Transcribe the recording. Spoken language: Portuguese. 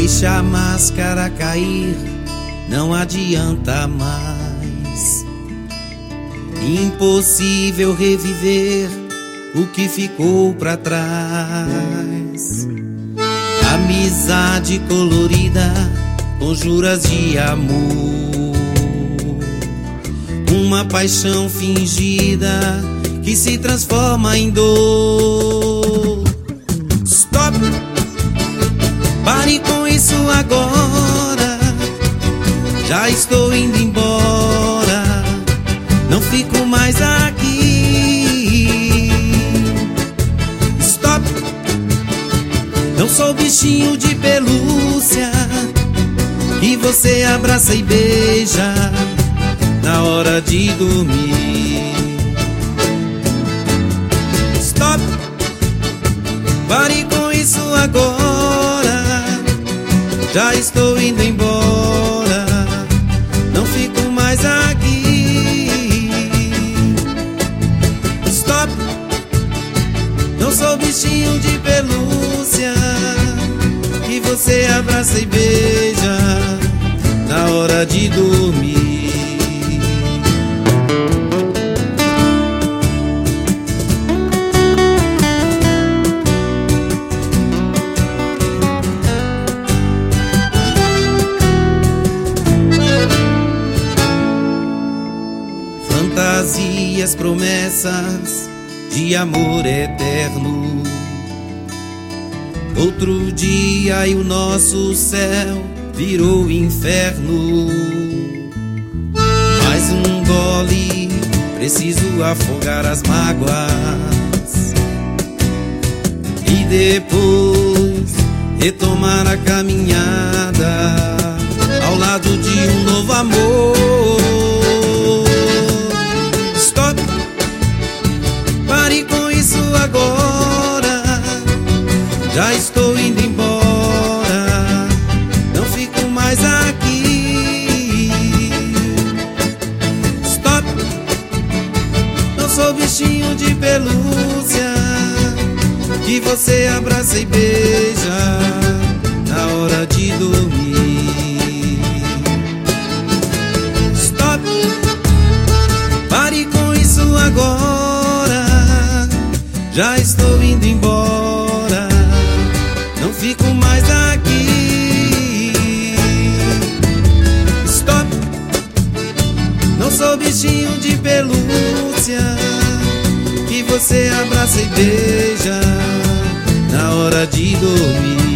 Deixa a máscara cair, não adianta mais. Impossível reviver o que ficou pra trás. Amizade colorida com juras de amor, uma paixão fingida que se transforma em dor. Stop! Pare com isso agora, já estou indo embora, não fico mais aqui. Stop! Não sou bichinho de pelúcia que você abraça e beija na hora de dormir. Stop! Pare com isso agora, já estou indo embora, não fico mais aqui. Stop! Não sou bichinho de pelúcia que você abraça e beija na hora de dormir. Fantasias, promessas de amor eterno. Outro dia e o nosso céu virou inferno. Mais um gole, preciso afogar as mágoas e depois retomar a caminhada ao lado de um novo amor. Stop! Pare com isso agora, já estou indo embora, não fico mais aqui. Stop! Não sou bichinho de pelúcia que você abraça e beija na hora de dormir. Stop! Pare com isso agora, já estou indo embora, não fico mais aqui. Stop! Não sou bichinho de pelúcia que você abraça e beija na hora de dormir.